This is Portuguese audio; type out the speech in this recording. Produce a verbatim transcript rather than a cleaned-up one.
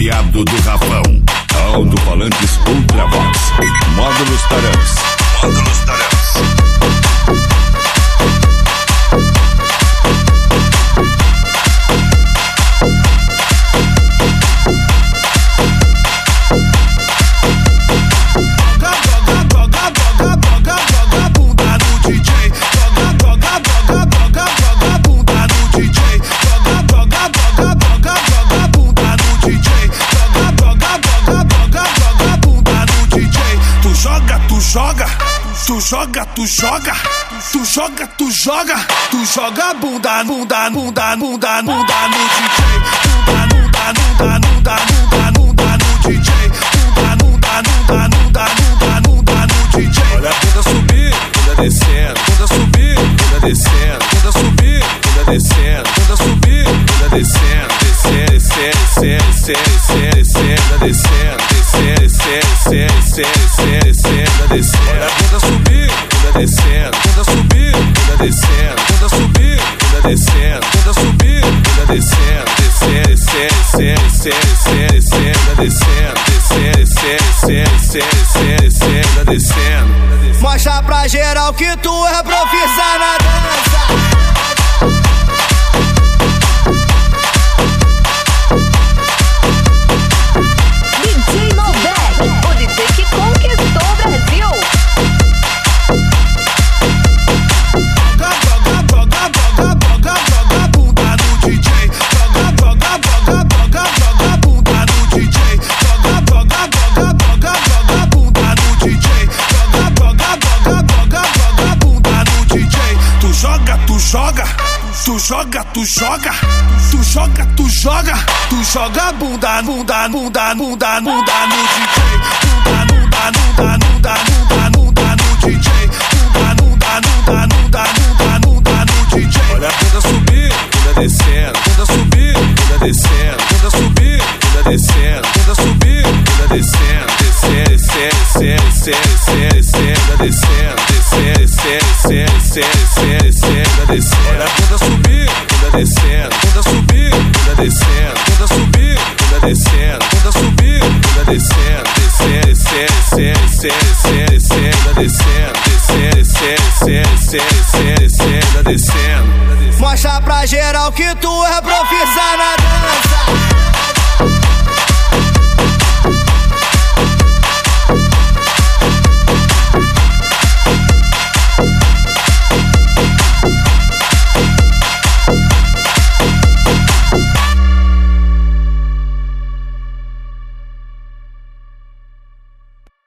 cabeçalhado do Rafão. Alto-falantes Ultravox. Módulos Tarãs. Módulos Tarãs. Tu joga, tu joga, tu joga, tu joga, tu joga bunda, bunda, bunda, bunda, bunda no D J. Bunda, bunda, bunda, bunda, bunda, bunda no D J. Bunda, bunda, bunda, bunda, bunda, bunda no D J. Olha a bunda subir, bunda descendo, bunda subir, bunda descendo, bunda subir, bunda descendo, bunda subir, bunda descendo, descer, descer, descer, descer, descer, bunda descendo, descer, descer, descer, descer, descer, bunda descendo. Olha a bunda subir, bunda descendo, bunda subir, bunda descendo, bunda subir, bunda descendo, bunda subir, bunda descendo, descer, descer, descer, descer, descer, bunda descendo, descer, descer, descer, descer, descer, bunda descendo. Mostra pra geral que tu é profissa na dança. Tu joga, tu joga, tu joga, tu joga, tu joga bunda, bunda, bunda, bunda, bunda no D J. Bunda, bunda, bunda, bunda, bunda, bunda no D J. Bunda, bunda, bunda, bunda, bunda, bunda no D J. Olha a bunda subir, bunda descendo, bunda subir, bunda descendo, bunda subir, bunda descendo, bunda subir, bunda descendo, descer, descer, descer, descer, descer, bunda descendo, descer, descer, descer, descer, descer, bunda descendo. Olha a bunda subir, bunda descendo, bunda subir, bunda descendo, bunda subir, bunda descendo, bunda subir, bunda descendo, descer, descer, descer, descer, descer, bunda descendo, descer, descer, descer, descer, descer, bunda descendo. Mostra pra geral que tu é profissa na dança.